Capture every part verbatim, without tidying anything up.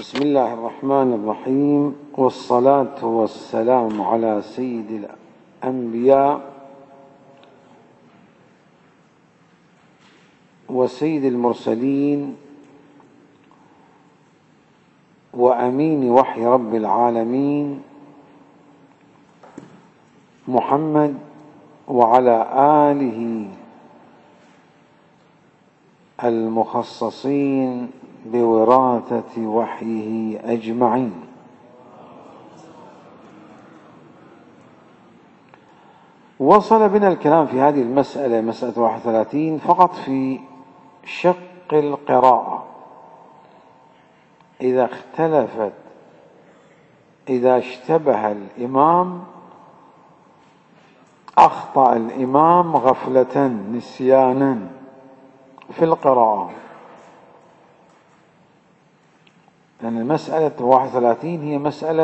بسم الله الرحمن الرحيم، والصلاة والسلام على سيد الأنبياء وسيد المرسلين وأمين وحي رب العالمين محمد وعلى آله المخصصين بوراثة وحيه أجمعين. وصل بنا الكلام في هذه المسألة مسألة واحد وثلاثين فقط في شق القراءة، إذا اختلفت إذا اشتبه الإمام أخطأ الإمام غفلة نسيانا في القراءة، لأن المسألة واحد وثلاثين هي مسألة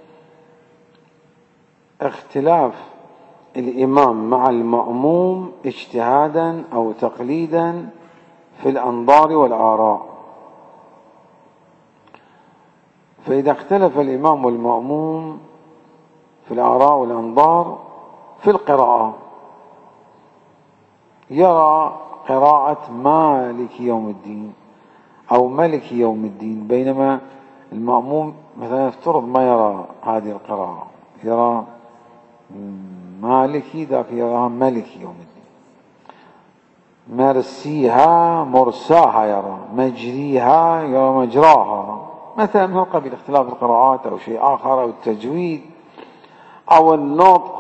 اختلاف الإمام مع المأموم اجتهادا أو تقليدا في الأنظار والآراء. فإذا اختلف الإمام والمأموم في الآراء والأنظار في القراءة، يرى قراءة مالك يوم الدين أو ملك يوم الدين، بينما المأموم مثلا يفترض ما يرى هذه القراءة، يرى مالكي، ذاك يراها ملك يوم الدين. مرسيها مرساها يرى، مجريها يرى مجراها، مثلا من قبيل اختلاف القراءات أو شيء آخر، أو التجويد أو النطق،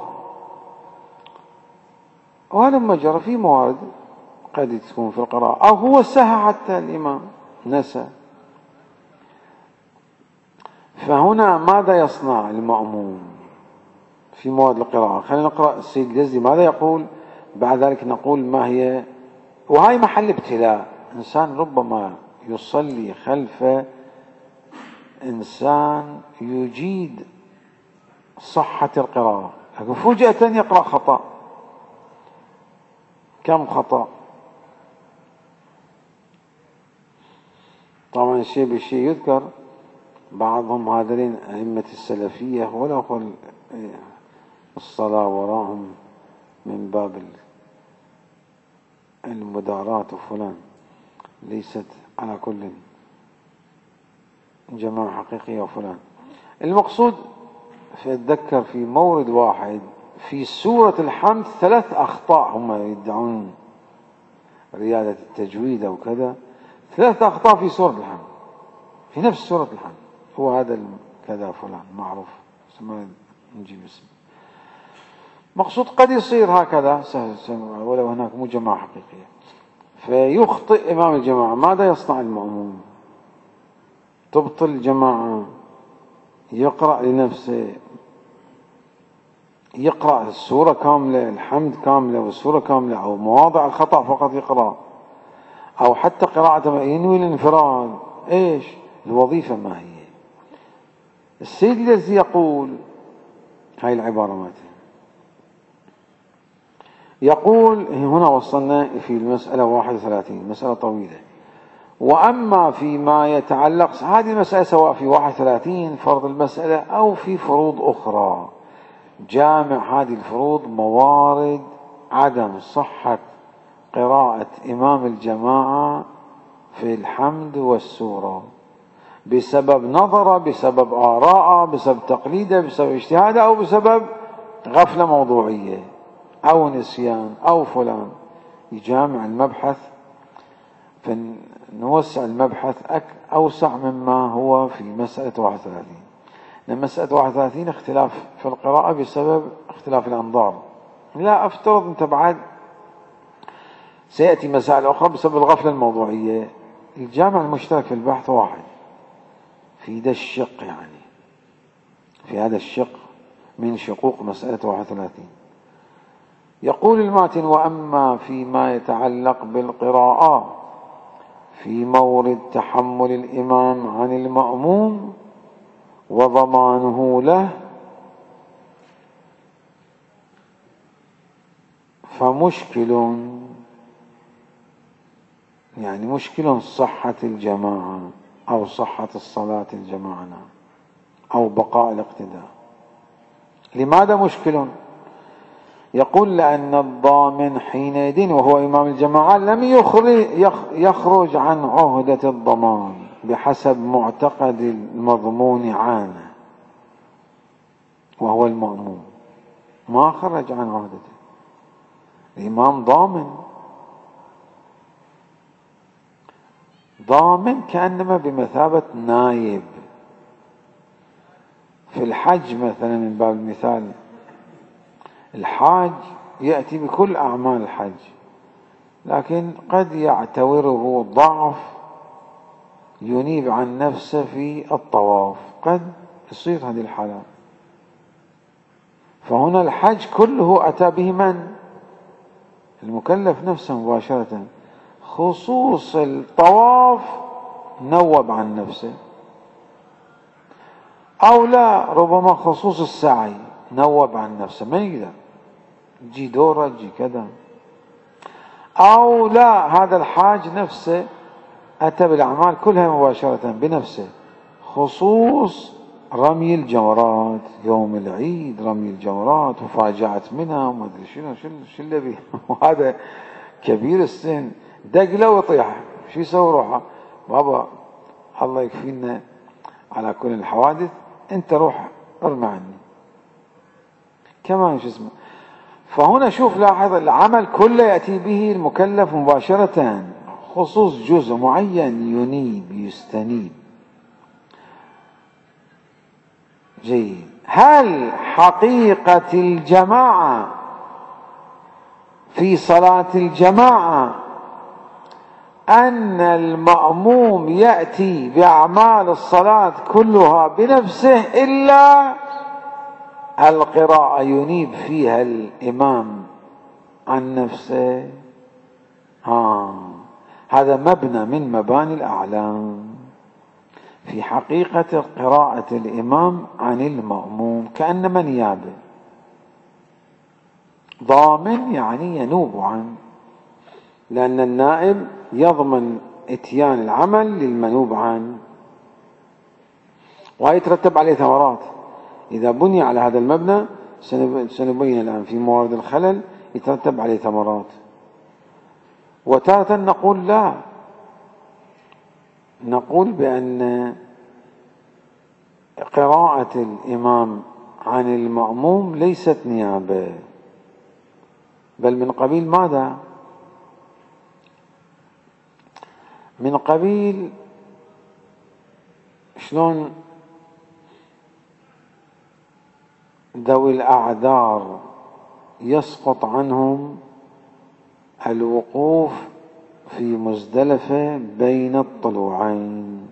وهلما جرى في موارد قد تكون في القراءة، أو هو سهى حتى الإمام نسى. فهنا ماذا يصنع المأموم في مواد القراءة؟ خلينا نقرأ السيد الجزري ماذا يقول، بعد ذلك نقول ما هي. وهاي محل ابتلاء، إنسان ربما يصلي خلف إنسان يجيد صحة القراءة، لكن فجأة يقرأ خطأ. كم خطأ؟ طبعا شيء بشيء يذكر، بعضهم هذين أئمة السلفية ولا أقول الصلاة وراهم من باب المداراة وفلان، ليست على كل جماعة حقيقية وفلان. المقصود أتذكر في مورد واحد في سورة الحمد ثلاث أخطاء، هم يدعون ريادة التجويد أو كذا، ثلاث أخطاء في سورة الحمد، في نفس سورة الحمد. هو هذا كذا فلان معروف، ما نجيب اسم. مقصود قد يصير هكذا ولو هناك مو جماعة حقيقية، فيخطئ إمام الجماعة. ماذا يصنع المأموم؟ تبطل الجماعة، يقرأ لنفسه، يقرأ السورة كاملة، الحمد كاملة والسورة كاملة، أو مواضع الخطأ فقط يقرأ، أو حتى قراءة ينوي الانفراد. إيش الوظيفة؟ ما هي؟ السيد الذي يقول هاي العبارة ماته، يقول هنا وصلنا في المسألة واحد وثلاثين، مسألة طويلة. وأما فيما يتعلق، هذه المسألة سواء في واحد وثلاثين فرض المسألة أو في فروض أخرى، جامع هذه الفروض موارد عدم صحة قراءة إمام الجماعة في الحمد والسورة بسبب نظرة، بسبب آراء، بسبب تقليده، بسبب اجتهاده، أو بسبب غفلة موضوعية أو نسيان أو فلان. يجامع المبحث، فنوسع المبحث أوسع مما هو في مسألة واحد وثلاثين. لأن مسألة واحد وثلاثين اختلاف في القراءة بسبب اختلاف الأنظار، لا أفترض أنت بعد سيأتي مسائل أخرى بسبب الغفلة الموضوعية. الجامع المشترك في البحث واحد في ذا الشق، يعني في هذا الشق من شقوق مسألة واحد وثلاثين. يقول الماتن: وأما فيما يتعلق بالقراءة في مورد تحمل الإمام عن المأموم وضمانه له، فمشكل، يعني مشكل صحة الجماعة أو صحة الصلاة الجماعة أو بقاء الاقتداء. لماذا مشكل؟ يقول لأن الضامن حينئذ وهو إمام الجماعة لم يخرج عن عهدة الضمان بحسب معتقد المضمون عنه وهو المأموم، ما خرج عن عهدته. الإمام ضامن، ضامن كأنما بمثابة نايب. في الحج مثلا من باب المثال، الحاج يأتي بكل أعمال الحج، لكن قد يعتوره ضعف ينيب عن نفسه في الطواف، قد يصير هذه الحالات. فهنا الحج كله أتى به من؟ المكلف نفسه مباشرة. خصوص الطواف نوب عن نفسه، أو لا ربما خصوص السعي نوب عن نفسه، ما يقدر تجي دورة تجي كذا. أو لا هذا الحاج نفسه أتى بالأعمال كلها مباشرة بنفسه، خصوص رمي الجمرات يوم العيد، رمي الجمرات وفاجعت منها وما أدري شنو شو اللي بيه وهذا كبير السن دقله ويطيح، شو يسوي روحه؟ بابا الله يكفينا على كل الحوادث، انت روح ارمي عني كمان شو اسمه. فهنا شوف لاحظ العمل كله يأتي به المكلف مباشرة، خصوص جزء معين ينيب يستنيب. جيد. هل حقيقة الجماعة في صلاة الجماعة أن المأموم يأتي بأعمال الصلاة كلها بنفسه إلا القراءة ينيب فيها الإمام عن نفسه؟ آه هذا مبنى من مباني الأعلام في حقيقة قراءة الإمام عن المأموم كأنما نيابه. ضامن يعني ينوب عنه، لأن النائب يضمن إتيان العمل للمنوب عنه ويترتب عليه ثمرات. إذا بني على هذا المبنى سنبين الآن في موارد الخلل يترتب عليه ثمرات. وتارة نقول لا، نقول بأن قراءة الإمام عن المأموم ليست نيابة، بل من قبيل ماذا؟ من قبيل شلون ذوي الأعذار يسقط عنهم الوقوف في مزدلفة بين الطلوعين.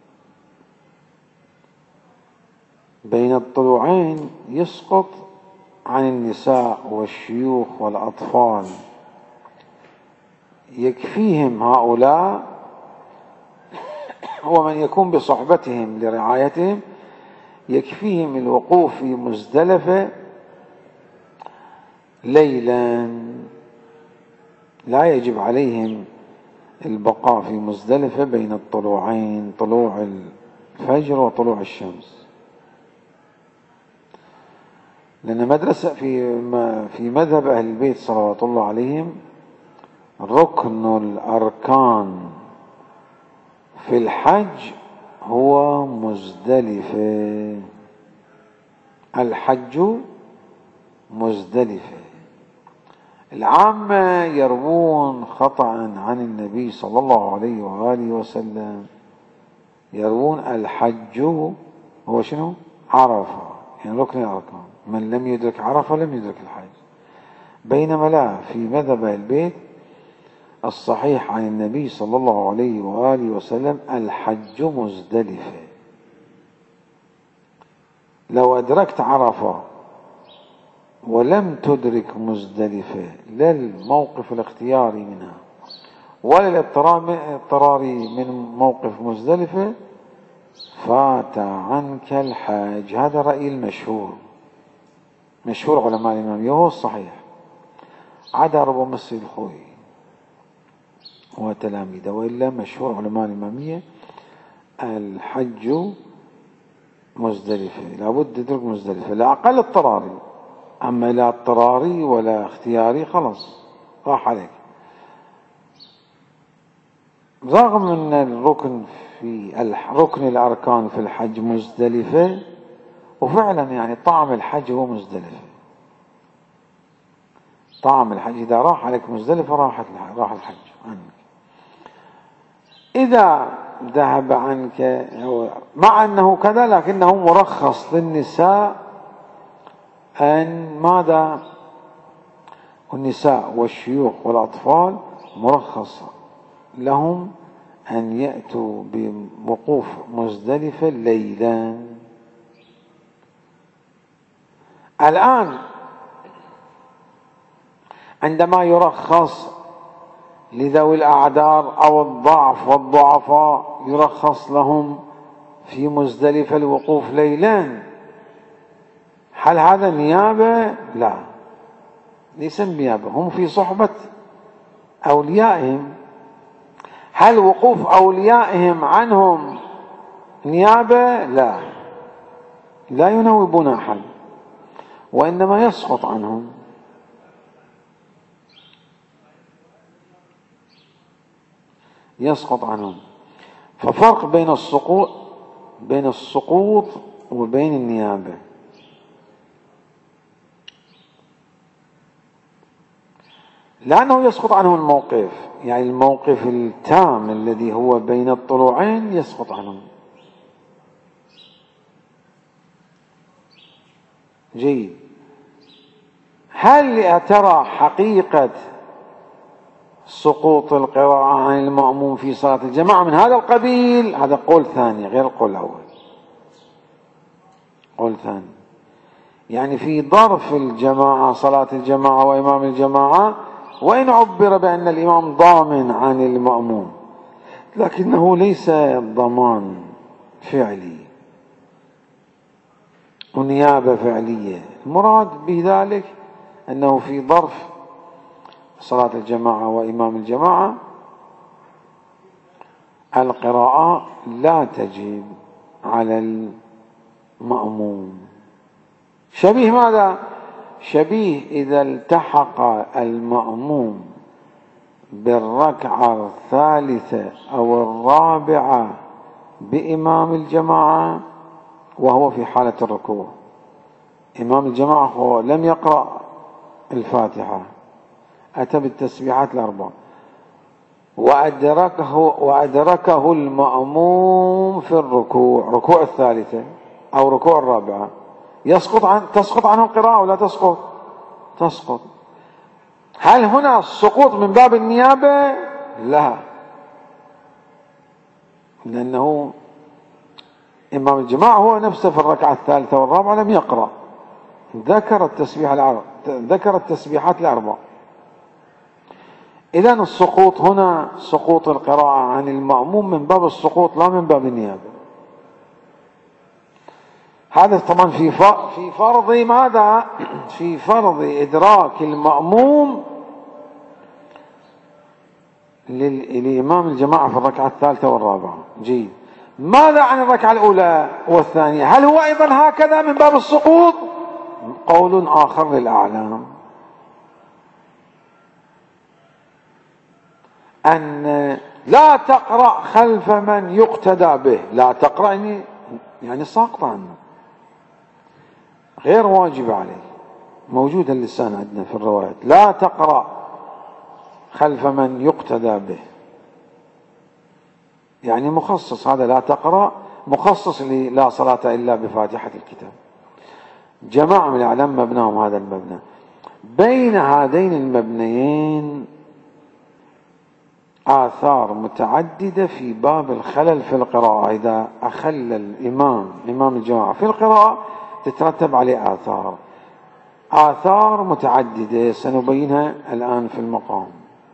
بين الطلوعين يسقط عن النساء والشيوخ والأطفال، يكفيهم هؤلاء ومن يكون بصحبتهم لرعايتهم، يكفيهم الوقوف في مزدلفة ليلا، لا يجب عليهم البقاء في مزدلفة بين الطلوعين، طلوع الفجر وطلوع الشمس. لأن مدرسة في في مذهب أهل البيت صلوات الله عليهم ركن الأركان في الحج هو مزدلفة، الحج مزدلفة. العامة يروون خطأ عن النبي صلى الله عليه وآله وسلم، يروون الحج هو شنو؟ عرفة، يعني ركن الأركان، من لم يدرك عرفة لم يدرك الحج. بينما لا، في مذهب البيت الصحيح عن النبي صلى الله عليه وآله وسلم الحج مزدلفة. لو أدركت عرفة ولم تدرك مزدلفة، لا الموقف الاختياري منها ولا الاضطراري من موقف مزدلفة، فات عنك الحاج. هذا رأي المشهور، مشهور علماء الإمامية، هو الصحيح، عدا ربما السيد الخوئي وتلاميذه، وإلا مشهور علماء الإمامية الحج مزدلفة، لابد تترك مزدلفة لأقل اضطراري. أما لا اضطراري ولا اختياري خلاص راح عليك. رغم أن الركن في ركن الأركان في الحج مزدلفة، وفعلا يعني طعم الحج هو مزدلفة. طعم الحج إذا راح عليك مزدلفة راح راح الحج عنك. إذا ذهب عنك، مع أنه كذا، لكنه مرخص للنساء أن ماذا؟ النساء والشيوخ والأطفال مرخص لهم أن يأتوا بوقوف مزدلفة ليلا. الآن عندما يرخص لذوي الأعذار أو الضعف والضعفاء يرخص لهم في مزدلفة الوقوف ليلا، هل هذا نيابة؟ لا، ليس نيابة، هم في صحبة أوليائهم. هل وقوف أوليائهم عنهم نيابة؟ لا، لا ينوبون أحد، وإنما يسقط عنهم. يسقط عنهم. ففرق بين السقوط بين السقوط وبين النيابة. لأنه يسقط عنه الموقف، يعني الموقف التام الذي هو بين الطلوعين يسقط عنه. جيد. هل يا ترى حقيقة سقوط القراءة عن المأموم في صلاة الجماعة من هذا القبيل؟ هذا قول ثاني غير القول الأول. قول ثاني يعني في ظرف الجماعة، صلاة الجماعة وإمام الجماعة، وإن عبر بأن الإمام ضامن عن المأموم، لكنه ليس ضمان فعلي ونيابة فعلية. المراد بذلك أنه في ظرف صلاة الجماعة وإمام الجماعة القراءة لا تجب على المأموم. شبيه ماذا؟ شبيه إذا التحق المأموم بالركعة الثالثة أو الرابعة بإمام الجماعة وهو في حالة الركوع. إمام الجماعة هو لم يقرأ الفاتحة، أتى بالتسبيحات الأربع، وأدركه وأدركه المأموم في الركوع، ركوع الثالثة أو ركوع الرابعة، يسقط عن تسقط عنه القراءة ولا تسقط؟ تسقط. هل هنا السقوط من باب النيابة؟ لا، لأنه إمام الجماعة هو نفسه في الركعة الثالثة والرابعة لم يقرأ، ذكر التسبيح الأربع، ذكر التسبيحات الأربع. إذن السقوط هنا سقوط القراءة عن المأموم من باب السقوط لا من باب النيابة. هذا طبعا في في فرض ماذا؟ في فرض إدراك المأموم للإمام الجماعة في الركعة الثالثة والرابعة. جيد. ماذا عن الركعة الأولى والثانية؟ هل هو أيضا هكذا من باب السقوط؟ قول آخر للأعلام أن لا تقرأ خلف من يقتدى به. لا تقرأ يعني, يعني ساقط عنه، غير واجب عليه. موجود اللسان عندنا في الروايات، لا تقرأ خلف من يقتدى به، يعني مخصص. هذا لا تقرأ مخصص لا صلاة إلا بفاتحة الكتاب. جماعة من الأعلام مبناهم هذا المبنى. بين هذين المبنيين آثار متعددة في باب الخلل في القراءة. إذا أخل الإمام إمام الجماعة في القراءة تترتب عليه آثار آثار متعددة سنبينها الآن في المقام.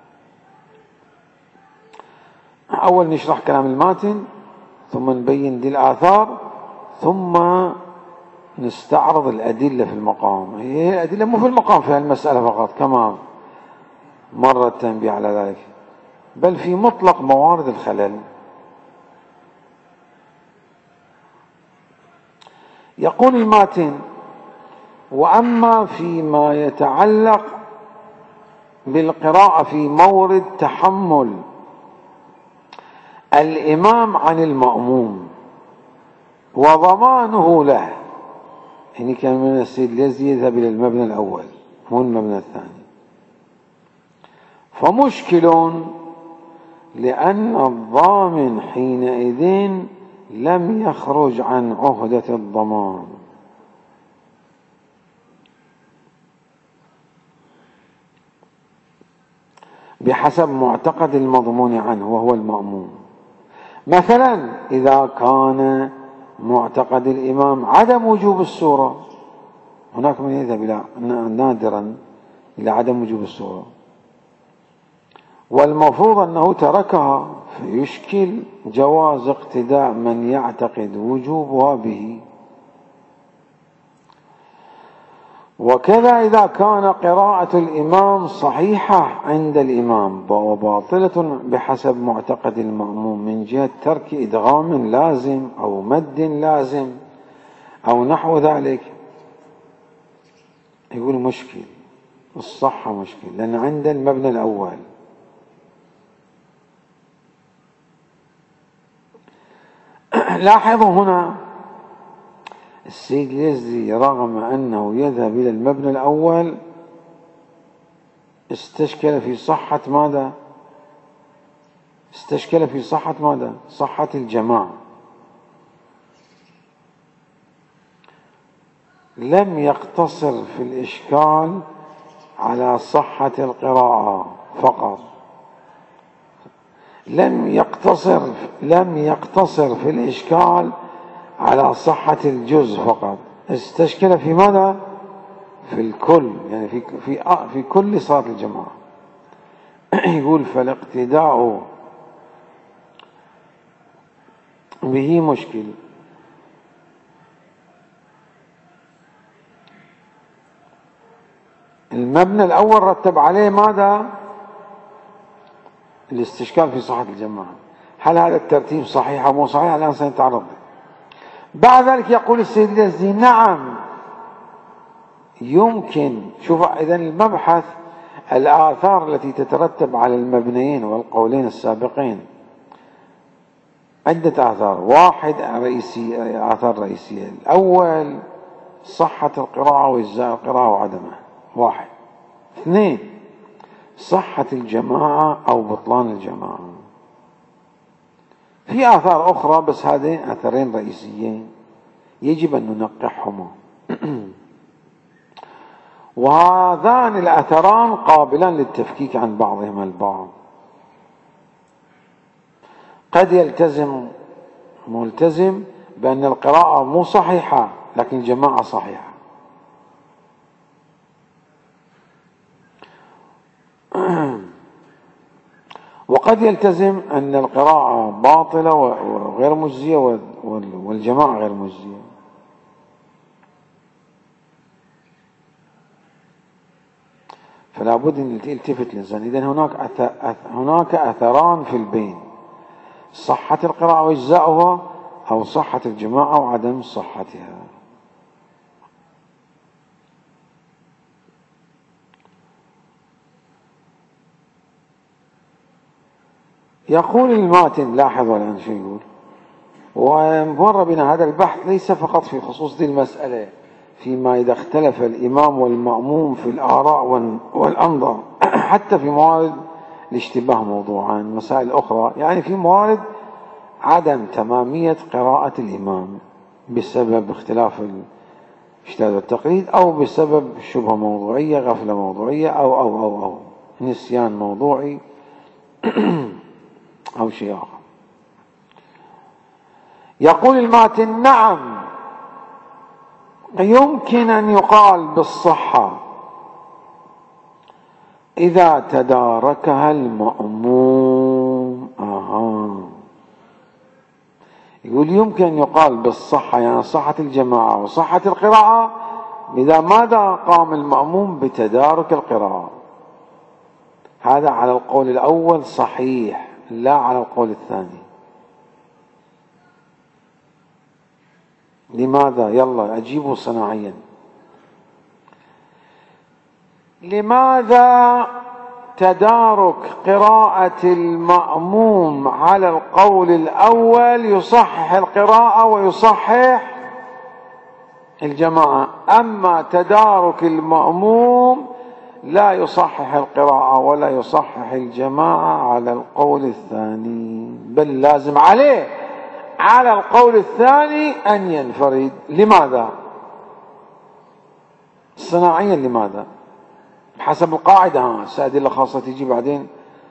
أول نشرح كلام الماتن، ثم نبين دي الآثار، ثم نستعرض الأدلة في المقام. هي الأدلة مو في المقام في المسألة فقط كما مر التنبيه على ذلك، بل في مطلق موارد الخلل. يقول الماتن: وأما فيما يتعلق بالقراءة في مورد تحمل الإمام عن المأموم وضمانه له، يعني كان من السيد اليزدي يذهب إلى المبنى الأول مو المبنى الثاني، فمشكل، لأن الضامن حينئذ لم يخرج عن عهدة الضمان، بحسب معتقد المضمون عنه وهو المأموم. مثلا إذا كان معتقد الإمام عدم وجوب السورة، هناك من يذهب إلى نادرا إلى عدم وجوب السورة، والمفروض أنه تركها، فيشكل جواز اقتداء من يعتقد وجوبها به. وكذا إذا كان قراءة الإمام صحيحة عند الإمام وباطلة بحسب معتقد المأموم من جهة ترك إدغام لازم أو مد لازم أو نحو ذلك، يقول مشكل، الصحة مشكل، لأن عند المبنى الأول. لاحظوا هنا السيد اليزدي رغم أنه يذهب إلى المبنى الأول استشكل في صحة ماذا؟ استشكل في صحة ماذا؟ صحة الجماعة. لم يقتصر في الإشكال على صحة القراءة فقط، لم يقتصر لم يقتصر في الإشكال على صحة الجزء فقط، استشكل في ماذا؟ في الكل، يعني في في في كل صلاة الجماعة. يقول: فالاقتداء به مشكل. المبنى الأول رتب عليه ماذا؟ الاستشكال في صحة الجماعة. هل هذا الترتيب صحيح أو مو صحيح؟ الآن سنتعرض له. بعد ذلك يقول السيد اليزدي: نعم يمكن. شوف إذن المبحث الآثار التي تترتب على المبنيين والقولين السابقين عدة آثار. واحد رئيسي، آثار رئيسية: الأول صحة القراءة وإجزاء القراءة وعدمها، واحد. اثنين صحة الجماعة أو بطلان الجماعة. في آثار أخرى بس هذين أثرين رئيسيين يجب أن ننقحهما. وهذان الأثران قابلان للتفكيك عن بعضهما البعض. قد يلتزم ملتزم بأن القراءة مو صحيحة لكن الجماعة صحيحة، وقد يلتزم أن القراءة باطلة وغير مجزية والجماعة غير مجزية. فلا بد أن يلتفت الإنسان. إذن هناك هناك أثران في البين: صحة القراءة وإجزاؤها، أو صحة الجماعة وعدم صحتها. يقول الماتن، لاحظوا الآن شو يقول، ومر بنا هذا البحث ليس فقط في خصوص دي المسألة، فيما إذا اختلف الإمام والمأموم في الآراء والأنظار، حتى في موارد الاشتباه موضوعان، مسائل أخرى، يعني في موارد عدم تمامية قراءة الإمام بسبب اختلاف الاجتهاد والتقليد، أو بسبب شبهة موضوعية، غفلة موضوعية، أو أو أو أو نسيان موضوعي أو شيء آخر. يقول الماتن: نعم يمكن أن يقال بالصحة إذا تداركها المأموم. آها. يقول يمكن أن يقال بالصحة، يعني صحة الجماعة وصحة القراءة، إذا ماذا قام المأموم بتدارك القراءة. هذا على القول الأول صحيح، لا على القول الثاني. لماذا؟ يلا أجيبوا صناعيا. لماذا تدارك قراءة المأموم على القول الأول يصحح القراءة ويصحح الجماعة، أما تدارك المأموم لا يصحح القراءة ولا يصحح الجماعة على القول الثاني، بل لازم عليه على القول الثاني أن ينفرد. لماذا؟ صناعيا لماذا؟ حسب القاعدة، ها الأدلة خاصة تيجي بعدين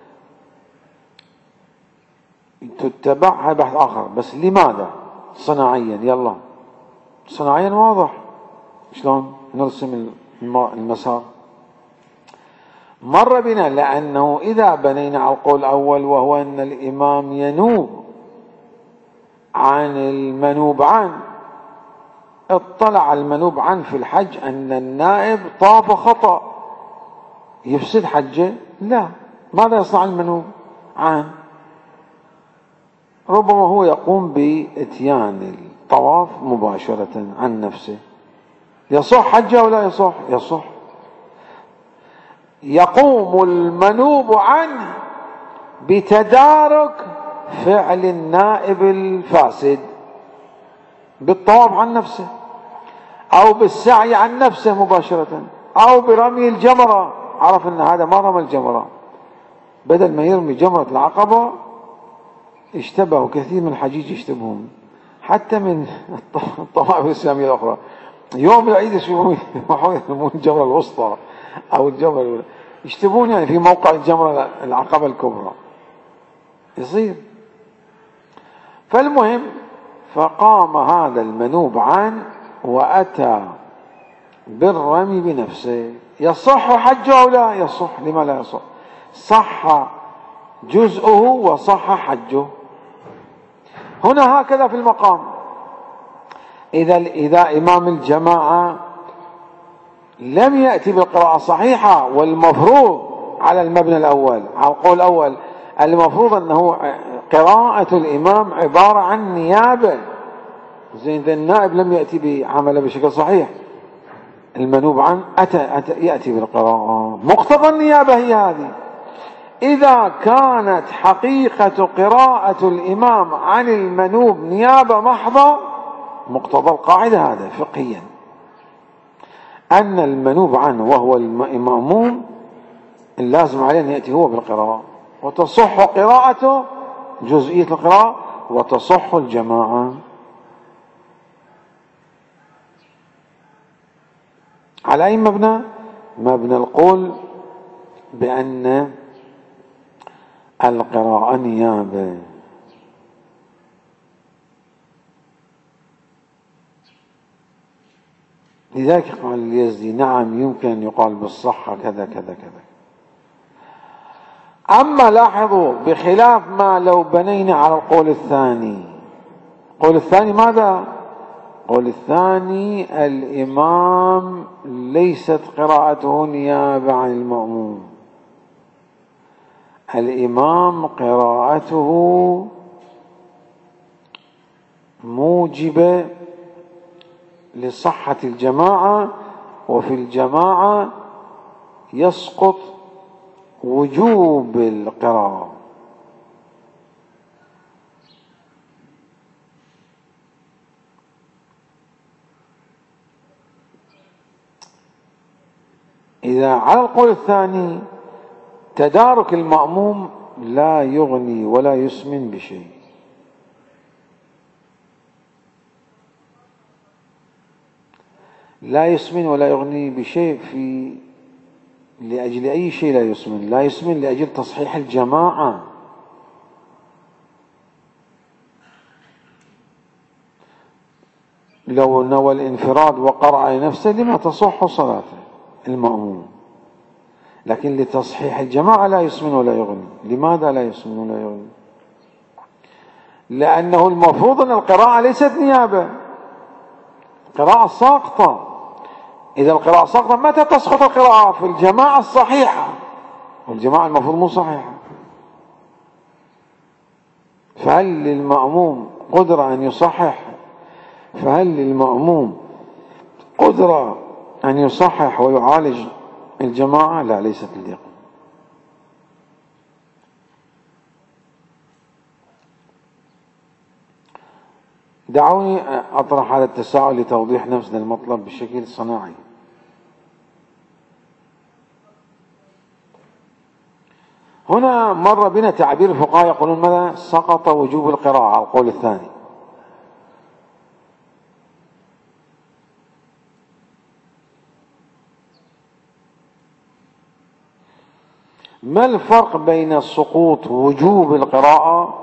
تتبعها بحث آخر، بس لماذا صناعيا؟ يلا صناعيا واضح شلون نرسم المسار. مر بنا لأنه إذا بنينا على القول الأول وهو أن الإمام ينوب عن المنوب عنه، اطلع المنوب عنه في الحج أن النائب طاف خطأ يفسد حجه، لا، ماذا يصنع المنوب عنه؟ ربما هو يقوم بإتيان الطواف مباشرة عن نفسه، يصح حجه أو لا يصح؟ يصح. يقوم المنوب عنه بتدارك فعل النائب الفاسد بالطواف عن نفسه، أو بالسعي عن نفسه مباشرة، أو برمي الجمرة. عرف أن هذا ما رمى الجمرة، بدل ما يرمي جمرة العقبة اشتبهوا كثير من الحجيج، يشتبهون حتى من الطوائف الإسلامية الأخرى، يوم العيد يشوفون يرمون الجمرة الوسطى أو الجمرة الأولى، يشتبهون يعني في موقع الجمرة العقبة الكبرى يصير. فالمهم، فقام هذا المنوب عنه وأتى بالرمي بنفسه، يصح حجه أو لا يصح؟ لما لا يصح؟ صح جزءه وصح حجه. هنا هكذا في المقام، إذا إذا إمام الجماعة لم يأتي بالقراءة الصحيحة، والمفروض على المبنى الأول، على القول الأول، المفروض أنه قراءة الإمام عبارة عن نيابة، زين إذا النائب لم يأتي بعمله بشكل صحيح، المنوب عنه أتى, أتى يأتي بالقراءة، مقتضى النيابة هي هذه. إذا كانت حقيقة قراءة الإمام عن المنوب نيابة محضة، مقتضى القاعدة هذا فقهيا أن المنوب عنه وهو المأموم اللازم عليه أن يأتي هو بالقراءة، وتصح قراءته جزئية القراءة وتصح الجماعة. على أي مبنى؟ مبنى القول بأن القراءة نيابة. لذلك قال اليزدي نعم يمكن أن يقال بالصحة كذا كذا كذا. أما لاحظوا بخلاف ما لو بنينا على القول الثاني، القول الثاني ماذا؟ القول الثاني الإمام ليست قراءته نيابة عن المأموم، الإمام قراءته موجبة لصحة الجماعة، وفي الجماعة يسقط وجوب القراءة. إذا على القول الثاني تدارك المأموم لا يغني ولا يسمن بشيء، لا يسمن ولا يغني بشيء في لأجل أي شيء لا يسمن، لا يسمن لأجل تصحيح الجماعة. لو نوى الانفراد وقرأ لنفسه لما تصح صلاته المأموم، لكن لتصحيح الجماعة لا يسمن ولا يغني. لماذا لا يسمن ولا يغني؟ لأنه المفروض أن القراءة ليست نيابة، قراءة ساقطة. إذا القراءة ساقطة متى تسقط القراءة؟ في الجماعة الصحيحة، والجماعة المفروض مو صحيحة. فهل للمأموم قدرة أن يصحح فهل للمأموم قدرة أن يصحح ويعالج الجماعة؟ لا، ليست لديه. دعوني أطرح هذا التساؤل لتوضيح نفس المطلب بشكل صناعي. هنا مر بنا تعبير الفقهاء يقولون ماذا؟ سقط وجوب القراءة على القول الثاني. ما الفرق بين سقوط وجوب القراءة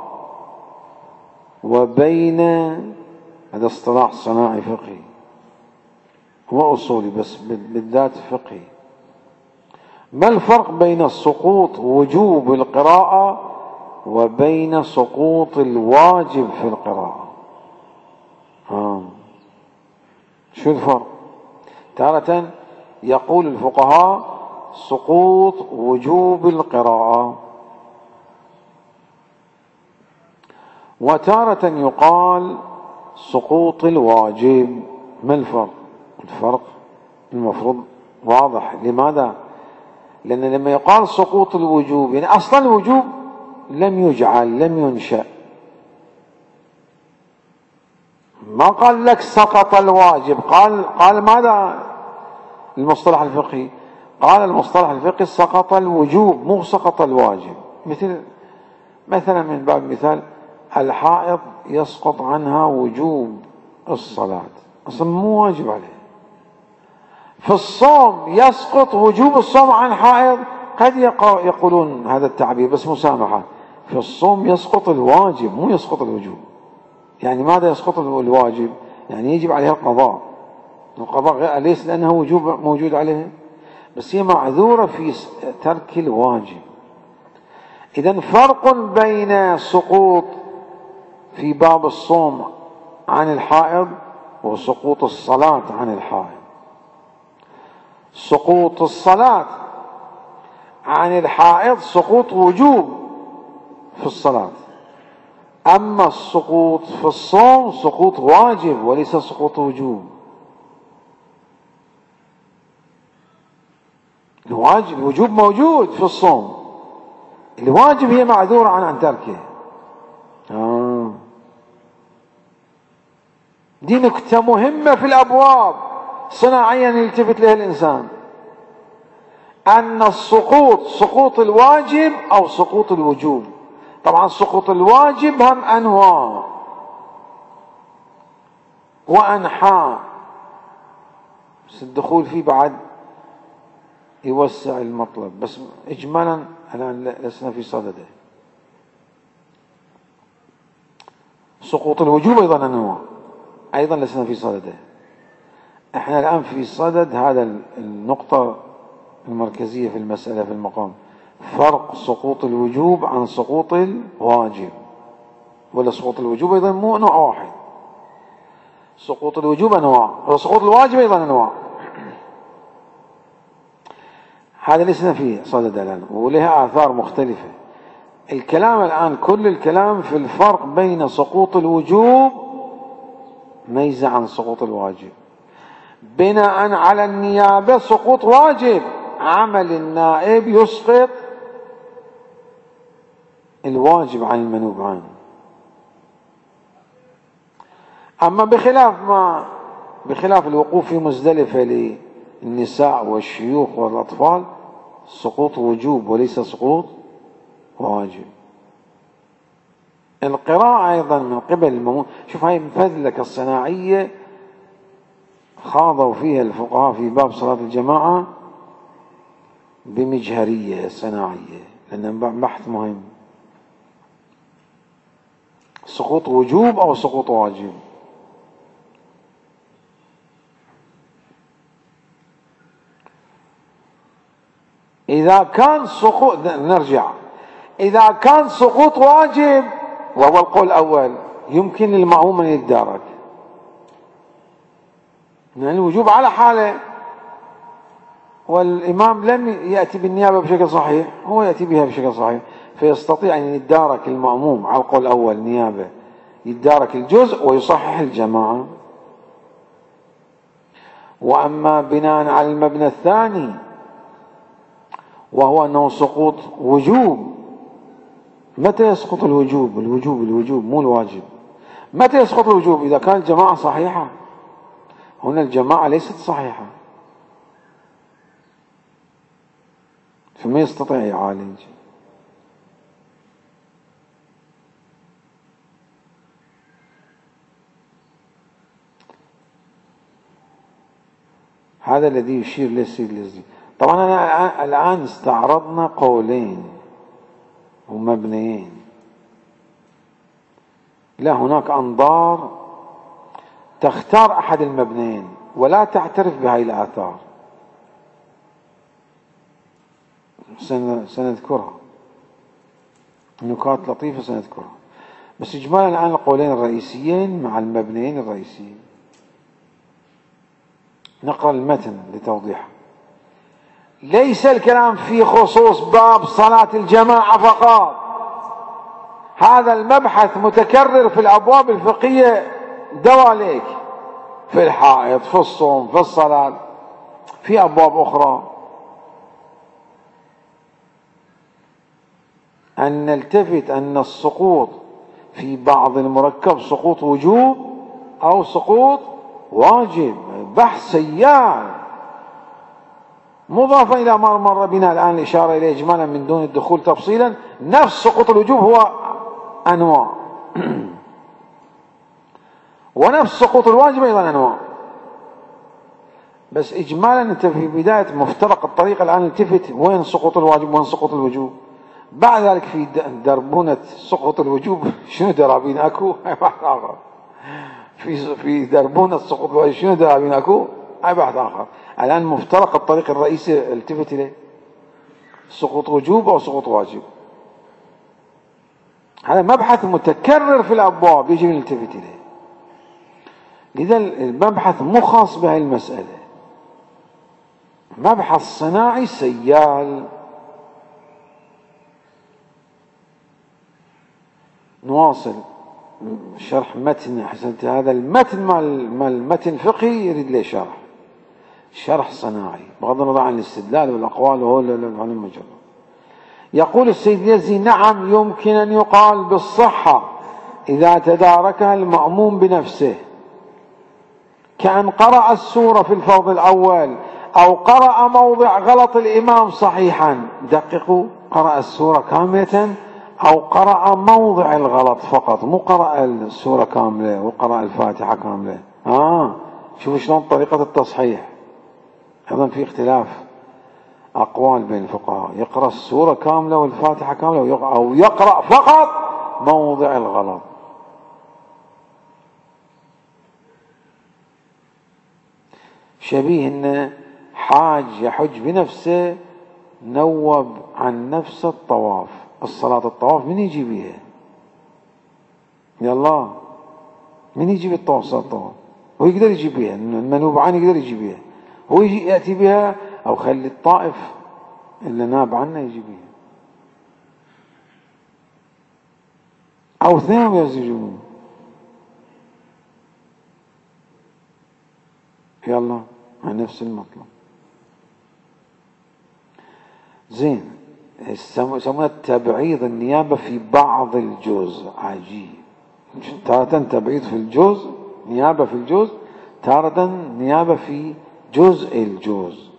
وبين، هذا اصطلاح صناعي فقهي وأصولي بس بالذات فقهي، ما الفرق بين سقوط وجوب القراءة وبين سقوط الواجب في القراءة؟ ها شو الفرق؟ تارة يقول الفقهاء سقوط وجوب القراءة، وتارة يقال سقوط الواجب. ما الفرق؟ الفرق المفروض واضح. لماذا؟ لأن لما يقال سقوط الوجوب يعني أصلا الوجوب لم يجعل، لم ينشأ. ما قال لك سقط الواجب، قال قال ماذا المصطلح الفقهي؟ قال المصطلح الفقهي سقط الوجوب مو سقط الواجب. مثل مثلا من باب مثال الحائض يسقط عنها وجوب الصلاة، أصلا مو واجب عليه. في الصوم يسقط وجوب الصوم عن حائض، قد يقولون هذا التعبير بس مسامحة، في الصوم يسقط الواجب مو يسقط الوجوب. يعني ماذا يسقط الواجب؟ يعني يجب عليها القضاء، القضاء ليس لأنه وجوب موجود عليه، بس هي معذورة في ترك الواجب. إذن فرق بين سقوط في باب الصوم عن الحائض وسقوط الصلاة عن الحائض. سقوط الصلاة عن الحائض سقوط وجوب في الصلاة، أما السقوط في الصوم سقوط واجب وليس سقوط وجوب. الواجب الوجوب موجود في الصوم، الواجب هي معذورة عن أن تركه. آه. دي نكتة مهمة في الأبواب صناعيا يلتفت لها الإنسان، أن السقوط سقوط الواجب أو سقوط الوجوب. طبعا سقوط الواجب هم أنواع وأنحاء، بس الدخول فيه بعد يوسع المطلب، بس إجمالا الآن لسنا في صدده. سقوط الوجوب أيضا أنواع، أيضا لسنا في صدده. احنا الآن في صدد هذا النقطة المركزية في المسألة في المقام، فرق سقوط الوجوب عن سقوط الواجب. ولا سقوط الوجوب أيضا مو نوع واحد، سقوط الوجوب أنواع وسقوط الواجب أيضا أنواع. هذا لسنا فيه صدد الآن ولها آثار مختلفة. الكلام الآن كل الكلام في الفرق بين سقوط الوجوب ميزة عن سقوط الواجب. بناء على النيابة سقوط واجب، عمل النائب يسقط الواجب عن المنوب عنه. أما بخلاف ما بخلاف الوقوف في مزدلفة للنساء والشيوخ والأطفال سقوط وجوب وليس سقوط واجب. القراءة أيضا من قبل المأموم، شوف هاي المفذلكة الصناعية خاضوا فيها الفقهاء في باب صلاة الجماعة بمجهرية صناعية، لأن بحث مهم. سقوط وجوب أو سقوط واجب. إذا كان سقوط، نرجع، إذا كان سقوط واجب وهو القول الأول يمكن للمأموم أن يتدارك، لأن الوجوب على حاله والإمام لم يأتي بالنيابة بشكل صحيح، هو يأتي بها بشكل صحيح، فيستطيع أن يتدارك المأموم على القول الأول نيابة، يتدارك الجزء ويصحح الجماعة. وأما بناء على المبنى الثاني وهو أنه سقوط وجوب. متى يسقط الوجوب؟ الوجوب الوجوب مو الواجب. متى يسقط الوجوب؟ إذا كانت الجماعة صحيحة. هنا الجماعة ليست صحيحة، فما يستطيع يعالج. هذا الذي يشير له السيد اليزدي. طبعا أنا الآن استعرضنا قولين ومبنيين، لا هناك أنظار تختار أحد المبنيين ولا تعترف بهاي الآثار، سنذكرها، نكات لطيفة سنذكرها، بس إجمالا الآن القولين الرئيسيين مع المبنيين الرئيسيين. نقرأ المتن لتوضيحه. ليس الكلام في خصوص باب صلاة الجماعة فقط، هذا المبحث متكرر في الأبواب الفقهية دواليك، في الحائط، في الصوم، في الصلاة، في أبواب أخرى. أن نلتفت أن السقوط في بعض المركب سقوط وجوب أو سقوط واجب، بحث سيال مضافا إلى ما مر بنا الآن الإشارة إليه إجمالا من دون الدخول تفصيلا. نفس سقوط الوجوب هو أنواع ونفس سقوط الواجب أيضا أنواع، بس إجمالا أنت في بداية مفترق الطريق الآن التفت وين سقوط الواجب وين سقوط الوجوب. بعد ذلك في دربونة سقوط الوجوب شنو درابين أكو هاي بحث آخر، في في دربونة سقوط الواجب شنو درابين أكو هاي بحث آخر. الآن مفترق الطريق الرئيسي التفت إليه سقوط وجوب أو سقوط واجب. هذا مبحث متكرر في الأبواب يجب أن نلتفت إليه. لذا المبحث مو خاص بهذه المسألة، مبحث صناعي سيال. نواصل شرح متن. حسنت، هذا المتن مال المتن الفقهي يريد له شرح، شرح صناعي بغض النظر عن الاستدلال والأقوال وهو عن المجرد. يقول السيد اليزدي: نعم يمكن أن يقال بالصحة إذا تداركها المأموم بنفسه، كأن قرأ السورة في الفرض الأول أو قرأ موضع غلط الإمام صحيحا. دققوا، قرأ السورة كاملة أو قرأ موضع الغلط فقط، مو قرأ السورة كاملة وقرأ الفاتحة كاملة. آه شوفوا شلون طريقة التصحيح. أيضا في اختلاف أقوال بين الفقهاء، يقرأ السورة كاملة والفاتحة كاملة أو يقرأ فقط موضع الغلط. شبيه إن حاج يحج بنفسه نوب عن نفس الطواف. الصلاة الطواف من يجي بيها؟ يلا من يجي بالطواف؟ صلاة الطواف هو يقدر يجي بيها، المنوب عنه يقدر يجي بيها، هو يجي يأتي بها أو خلي الطائف اللي ناب عنه يجي بيها، أو اثنين يزوجون. يلا عن نفس المطلب. زين، يسمونها التبعيض، النيابة في بعض الجزء. عجيب، تارة تبعيض في الجزء، نيابة في الجزء، تارة نيابة في جزء الجزء.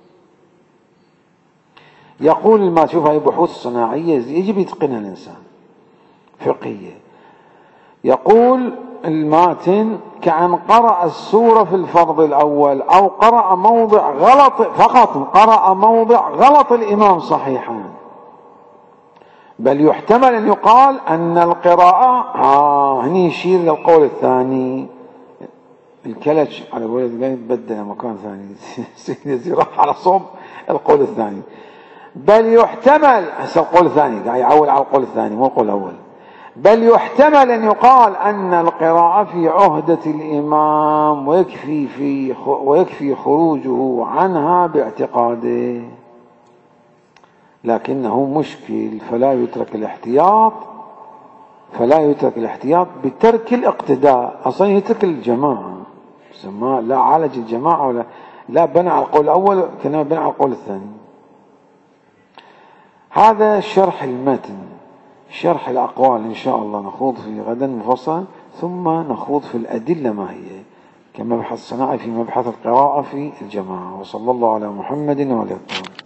يقول ما تشوف هاي بحوث صناعية يجب يتقنها الإنسان فقهية. يقول الماتن: كأن قرأ السورة في الفرض الأول أو قرأ موضع غلط فقط، قرأ موضع غلط الإمام صحيحا. بل يحتمل أن يقال أن القراءة آه هني يشير للقول الثاني. الكلش على قولة قايم بدل مكان ثاني سيدي راح على صوب القول الثاني. بل يحتمل، هسه القول الثاني قاعد يعول على القول الثاني مو القول الأول. بل يحتمل أن يقال أن القراءة في عهدة الإمام ويكفي في ويكفي خروجه عنها باعتقاده، لكنه مشكل، فلا يترك الاحتياط فلا يترك الاحتياط بترك الاقتداء. أصلا يترك الجماعة ما لا عالج الجماعة ولا لا بنى على القول الأول كما بنى على القول الثاني. هذا شرح المتن، شرح الأقوال إن شاء الله نخوض في غدا مفصلا، ثم نخوض في الأدلة ما هي كمبحث صناعي في مبحث القراءة في الجماعة. وصلى الله على محمد وعلى آله.